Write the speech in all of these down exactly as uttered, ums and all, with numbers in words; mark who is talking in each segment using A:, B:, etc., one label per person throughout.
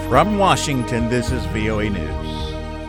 A: From Washington, this is V O A News.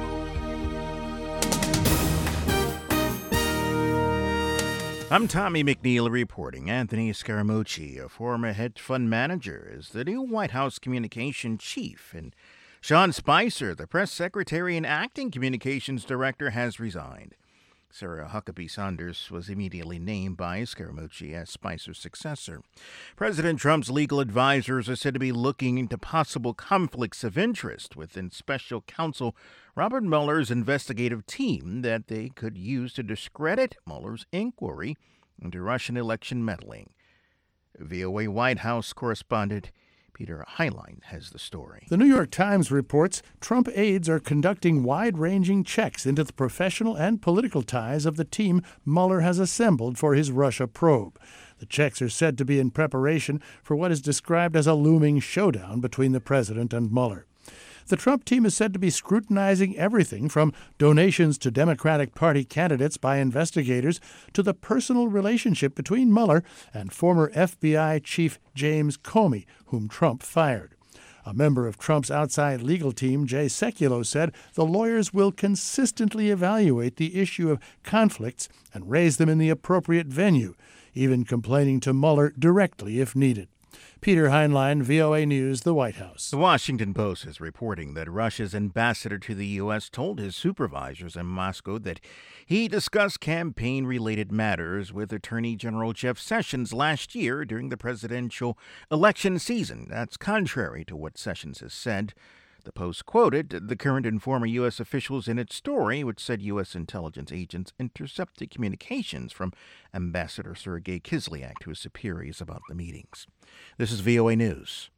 A: I'm Tommy McNeil reporting. Anthony Scaramucci, a former hedge fund manager, is the new White House communication chief, and Sean Spicer, the press secretary and acting communications director, has resigned. Sarah Huckabee Sanders was immediately named by Scaramucci as Spicer's successor. President Trump's legal advisors are said to be looking into possible conflicts of interest within special counsel Robert Mueller's investigative team that they could use to discredit Mueller's inquiry into Russian election meddling. V O A White House correspondent Peter Highline has the story.
B: The New York Times reports Trump aides are conducting wide-ranging checks into the professional and political ties of the team Mueller has assembled for his Russia probe. The checks are said to be in preparation for what is described as a looming showdown between the president and Mueller. The Trump team is said to be scrutinizing everything from donations to Democratic Party candidates by investigators to the personal relationship between Mueller and former F B I Chief James Comey, whom Trump fired. A member of Trump's outside legal team, Jay Sekulow, said the lawyers will consistently evaluate the issue of conflicts and raise them in the appropriate venue, even complaining to Mueller directly if needed. Peter Heinlein, V O A News, the White House.
A: The Washington Post is reporting that Russia's ambassador to the U S told his supervisors in Moscow that he discussed campaign-related matters with Attorney General Jeff Sessions last year during the presidential election season. That's contrary to what Sessions has said. The Post quoted the current and former U S officials in its story, which said U S intelligence agents intercepted communications from Ambassador Sergei Kislyak to his superiors about the meetings. This is V O A News.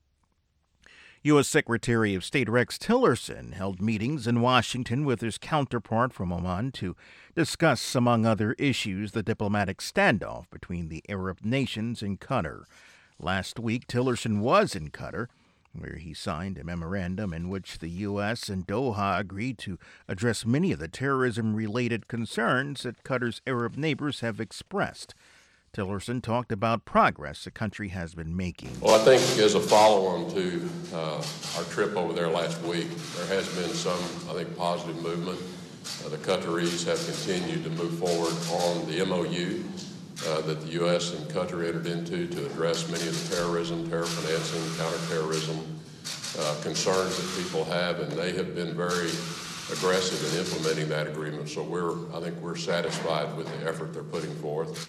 A: U S Secretary of State Rex Tillerson held meetings in Washington with his counterpart from Oman to discuss, among other issues, the diplomatic standoff between the Arab nations and Qatar. Last week, Tillerson was in Qatar, where he signed a memorandum in which the U S and Doha agreed to address many of the terrorism-related concerns that Qatar's Arab neighbors have expressed. Tillerson talked about progress the country has been making.
C: Well, I think as a follow-on to uh, our trip over there last week, there has been some, I think, positive movement. Uh, the Qataris have continued to move forward on the M O U Uh, that the U S and Qatar entered into to address many of the terrorism, terror financing, counterterrorism uh, concerns that people have, and they have been very aggressive in implementing that agreement. So we're, I think we're satisfied with the effort they're putting forth.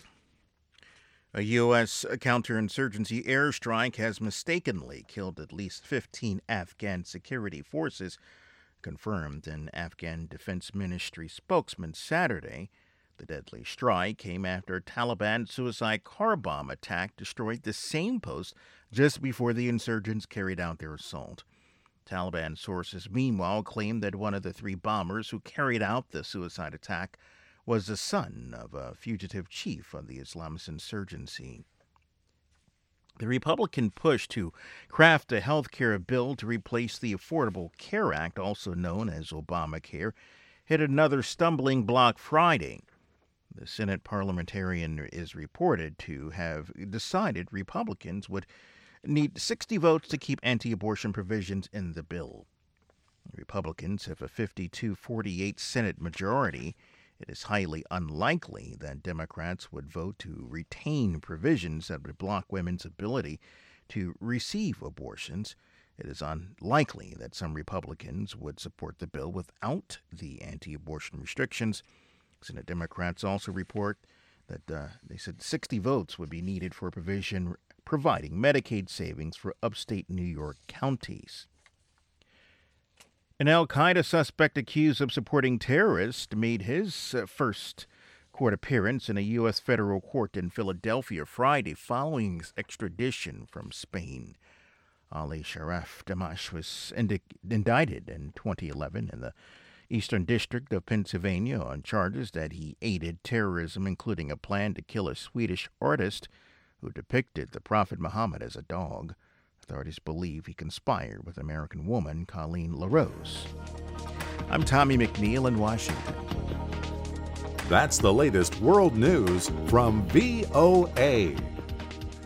A: A U S counterinsurgency airstrike has mistakenly killed at least fifteen Afghan security forces, confirmed an Afghan Defense Ministry spokesman Saturday. The deadly strike came after a Taliban suicide car bomb attack destroyed the same post just before the insurgents carried out their assault. Taliban sources, meanwhile, claimed that one of the three bombers who carried out the suicide attack was the son of a fugitive chief of the Islamist insurgency. The Republican push to craft a health care bill to replace the Affordable Care Act, also known as Obamacare, hit another stumbling block Friday. The Senate parliamentarian is reported to have decided Republicans would need sixty votes to keep anti-abortion provisions in the bill. Republicans have a fifty-two forty-eight Senate majority. It is highly unlikely that Democrats would vote to retain provisions that would block women's ability to receive abortions. It is unlikely that some Republicans would support the bill without the anti-abortion restrictions. Senate Democrats also report that uh, they said sixty votes would be needed for a provision providing Medicaid savings for upstate New York counties. An al-Qaeda suspect accused of supporting terrorists made his uh, first court appearance in a U S federal court in Philadelphia Friday following his extradition from Spain. Ali Sharaf Damash was indi- indicted in twenty eleven in the Eastern District of Pennsylvania on charges that he aided terrorism, including a plan to kill a Swedish artist who depicted the Prophet Muhammad as a dog. Authorities believe he conspired with American woman Colleen LaRose. I'm Tommy McNeil in Washington.
D: That's the latest world news from V O A.